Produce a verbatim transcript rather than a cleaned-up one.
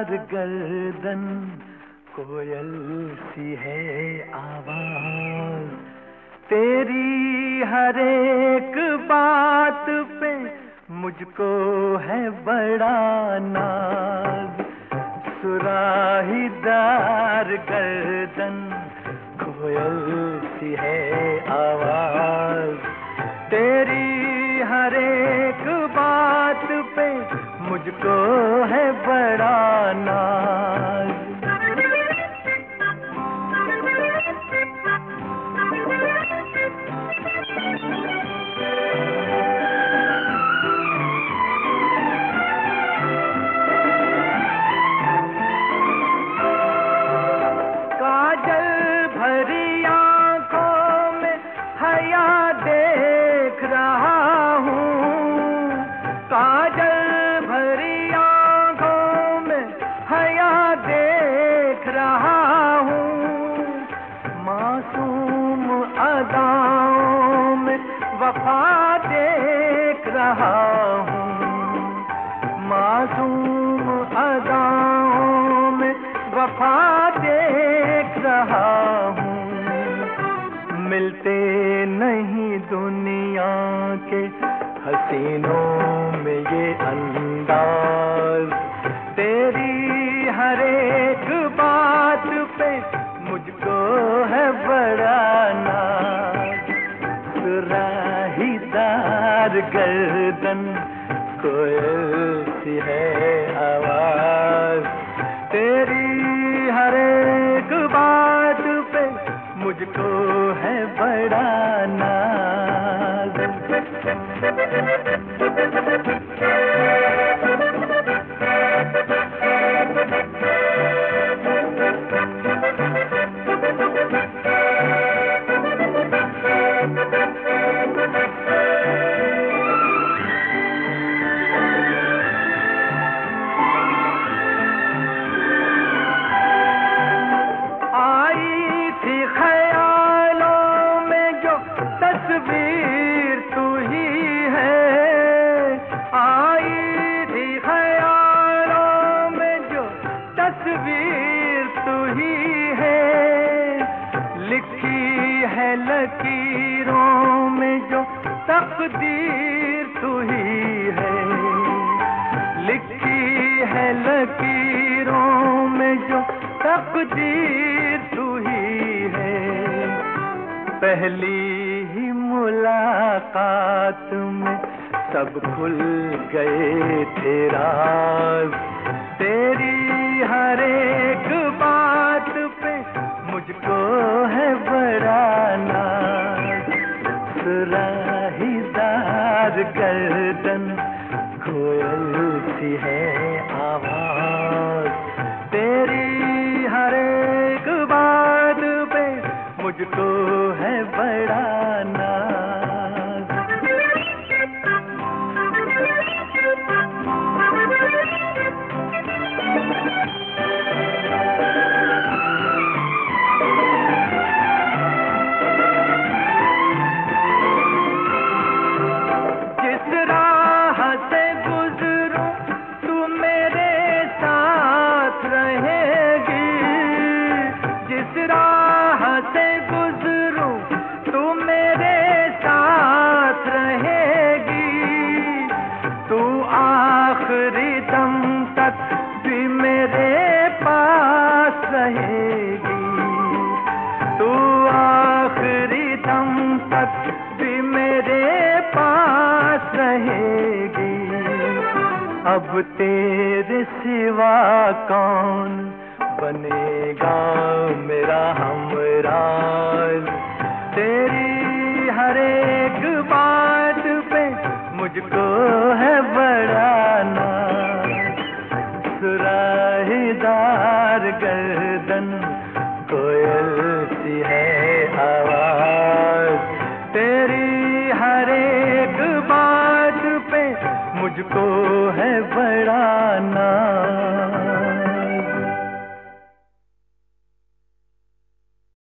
गर्दन, कोयल सी है आवाज, तेरी हर एक बात पे मुझको है बड़ा नाज। सुराहीदार गर्दन, कोयल सी है आवाज, तेरी हर एक बात पे मुझको है बड़ा नाज। काजल भरी आंखों में हया देख रहा हूँ, काजल भरी आंखों में हया देख रहा हूँ, मासूम अदाओं में वफा देख रहा हूँ, मासूम अदाओं में वफा देख रहा हूँ। मिलते नहीं दुनिया के हसीनों में ये अंदाज, तेरी हर एक बात पे मुझको है बड़ा नाज। सुराहीदार गर्दन, कोयल सी है आवाज, तेरी हर एक बात पे मुझको है बड़ा नाज। तस्वीर तू ही है, आई थी ख्यालों में जो तस्वीर तू ही है, लिखी है लकीरों में जो तकदीर तू ही है, लिखी है लकीरों में जो तकदीर तू ही है। पहली ही मुलाकात में सब खुल गए थे राज, तेरी हर एक बात पे मुझको है बड़ा नाज। सुराहीदार गर्दन, कोयल सी है आवाज, तेरी हर एक बात पे मुझको है बड़ा नाज। जिस राह से गुजरूं तू मेरे साथ रहेगी, जिस राह से गुजरूं तू मेरे साथ रहेगी, तू आखिरी दम तक भी मेरे पास रहेगी, तू आखिरी दम तक भी मेरे पास रहेगी। अब तेरे सिवा कौन बनेगा मेरा हमराज, तेरी हर एक बात पे मुझको है बड़ा नाज। सुराहीदार गर्दन, कोयल सी है आवाज, तेरी हर एक बात पे मुझको है बड़ा नाज।